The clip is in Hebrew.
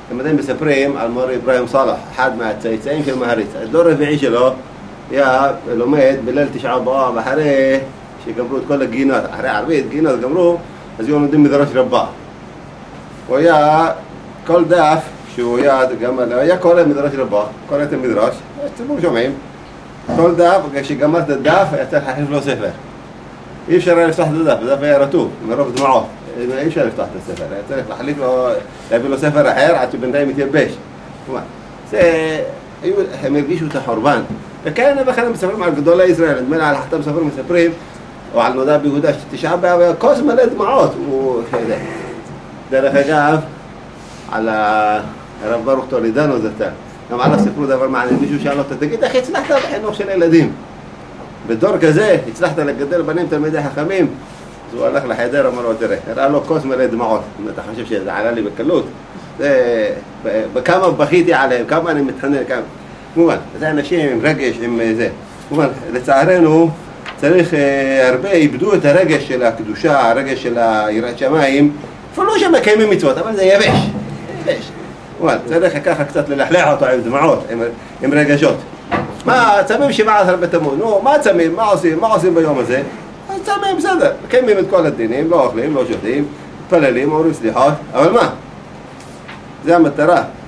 הם עדיין מספרים על מורי אברהים סלאח, אחד מהצאצאים של מהריצה. הדור הרביעי שלו היה לומד בליל תשעה באב, אחרי שגמרו את כל הגינות, אחרי ערבית, גינות גמרו, אז היו לומדים מדרש רבה. הוא היה, כל דף שהוא היה קורא מדרש רבה, קורא את המדרש, הציבור שומעים. כל דף, כשגמר את הדף, היה צריך להחליף לו ספר. אי אפשר היה לפתוח את הדף, הדף היה רטוב, מרוב דמעות. אי אפשר לפתוח את הספר, היה צריך להחליף לו, להביא לו ספר אחר עד שבינתיים מתייבש. הם הרגישו את החורבן. וכן, וכן הם מספרים על גדולי ישראל, נדמה לי על החתם ספר מספרים, או על נודע ביהודה שתשעה באב, היה כוס מלא דמעות. דרך אגב, על הרב ברוך טולידנו זאתה, גם עליו סיפרו דבר מעניין, מישהו שאל אותו, תגיד, איך הצלחת בחינוך של ילדים? בדור כזה, הצלחת לגדל בנים תלמידי חכמים? אז הוא הלך לחדר, אמר לו, תראה, הראה לו כוס מלא דמעות. אתה חושב שזה עלה לי בקלות? בכמה בכיתי עליהם, כמה אני מתחנן, כמה. כמובן, זה אנשים עם רגש, עם זה. כמובן, לצערנו, צריך הרבה, איבדו את הרגש של הקדושה, הרגש של יראת שמיים, אפילו שמקיימים מצוות, אבל זה יבש. כמובן, צריך ככה קצת ללחלח אותו עם דמעות, עם רגשות. מה, צמים 17 בתמוז, נו, מה צמים, מה עושים ביום הזה? אז צמים, בסדר, מקיימים את כל הדינים, לא אוכלים, לא שותים, מתפללים, אומרים סליחות, אבל מה? זה המטרה.